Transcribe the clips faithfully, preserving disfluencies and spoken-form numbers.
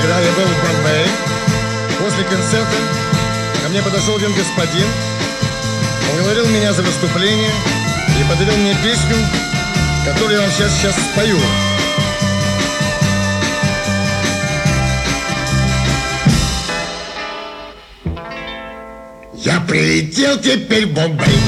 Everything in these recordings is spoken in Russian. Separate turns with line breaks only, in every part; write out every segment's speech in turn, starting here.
Когда я был в Бомбее, после концерта ко мне подошел один господин, поблагодарил меня за выступление и подарил мне песню, которую я вам сейчас, сейчас спою. Я прилетел теперь в Бомбей,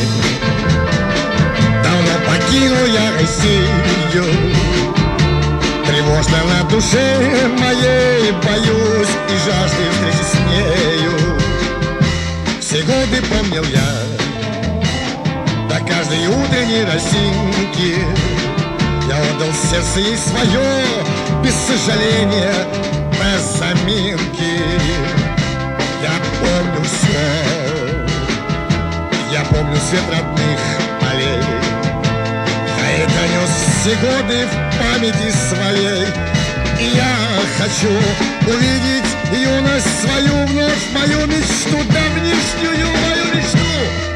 давно покинул я Россию. Тревожно на душе моей, боюсь и жажды встречи с нею. Все годы помнил я до каждой утренней росинки. Я отдал сердце ей свое, без сожаления, без заминки. Я помню все, я помню свет родных полей. Я это нес все годы в памяти своей. И я хочу увидеть юность свою вновь, мою мечту, давнишнюю мою мечту.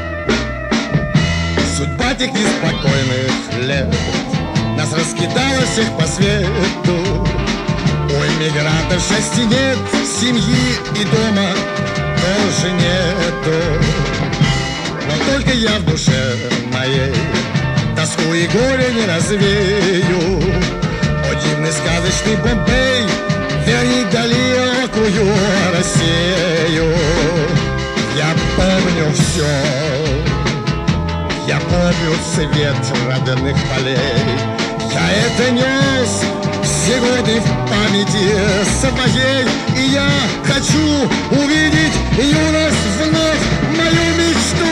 Судьба тех неспокойных лет нас раскидала всех по свету. У эмигрантов счастья нет, семьи и дома тоже нету. Но только я в душе моей тоску и горе не развею. О, дивный сказочный Бомбей, верни далекую Россию. Я помню все, я помню цвет родных полей. Я это нес все годы в памяти своей. И я хочу увидеть юность вновь, мою мечту.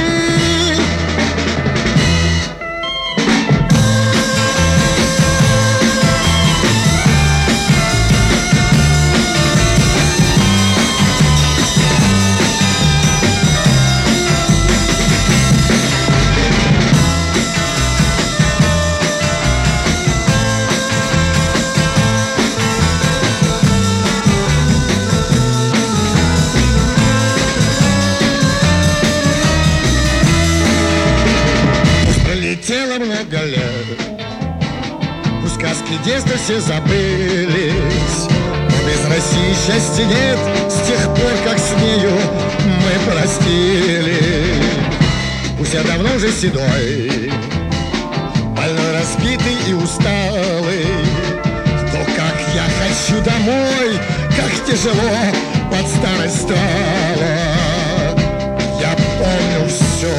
Пролетело много лет, пусть сказки детства все забылись, но без России счастья нет с тех пор, как с нею мы простили. Пусть я давно уже седой, больной, разбитый и усталый, но как я хочу домой, как тяжело под старость стало. Я помню все,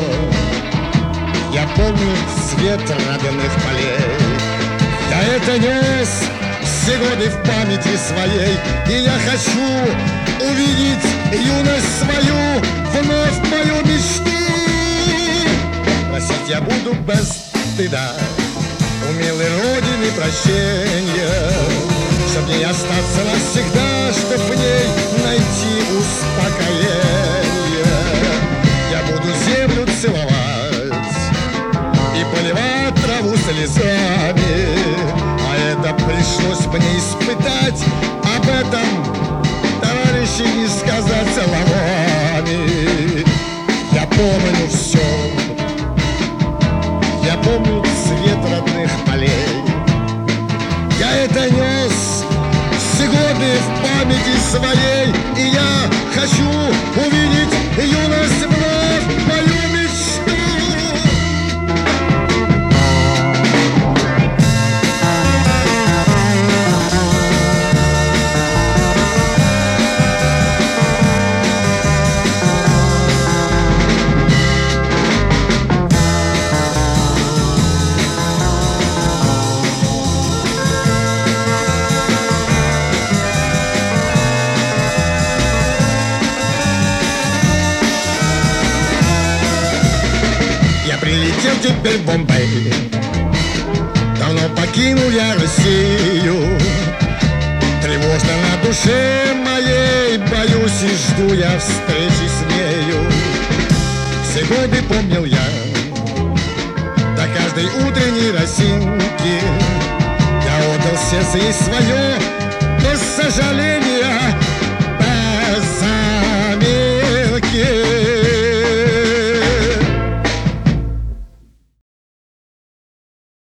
я помню цвет родных полей. Я это нес все годы в памяти своей. И я хочу увидеть юность свою, вновь мою мечту. Просить я буду без стыда у милой родины прощения, чтоб не остаться навсегда, чтоб в ней найти успокоение. Я буду землю целовать и поливать траву слезами, а это пришлось мне испытать. Об этом, товарищи, не сказать словами. Я помню все, я помню цвет родных полей. Я это нес все годы в памяти своей. И я хочу увидеть юность вновь, мою мечту. Я прилетел теперь в Бомбей, давно покинул я Россию. Тревожно на душе моей, боюсь и жду я встречи с нею. Все годы помнил я до каждой утренней росинки. Я отдал сердце ей свое без сожаления.